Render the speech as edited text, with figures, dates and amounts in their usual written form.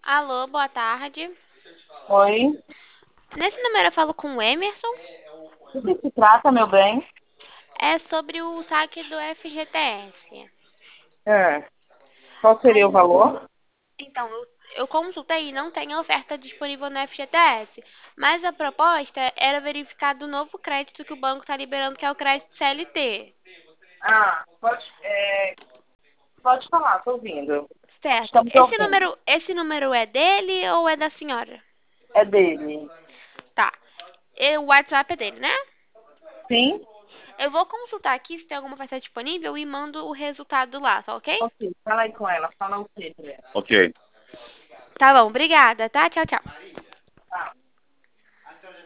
Alô, boa tarde. Oi, Nesse número eu falo com o Emerson. do que se trata, meu bem? É sobre o saque do FGTS. É, qual seria o Aí, valor? então, eu consultei e não tem oferta disponível no FGTS. Mas a proposta era verificar do novo crédito que o banco está liberando, que é o crédito CLT. Ah, pode falar, tô ouvindo. Certo. Estamos Esse ouvindo. número, esse número é dele ou é da senhora? É dele. Tá. E o WhatsApp é dele, né? Sim? Eu vou consultar aqui se tem alguma oferta disponível e mando o resultado lá, tá ok? Ok, fala aí com ela, fala o quê pra ela? Ok. Tá bom, obrigada, tá? Tchau, tchau. Tá.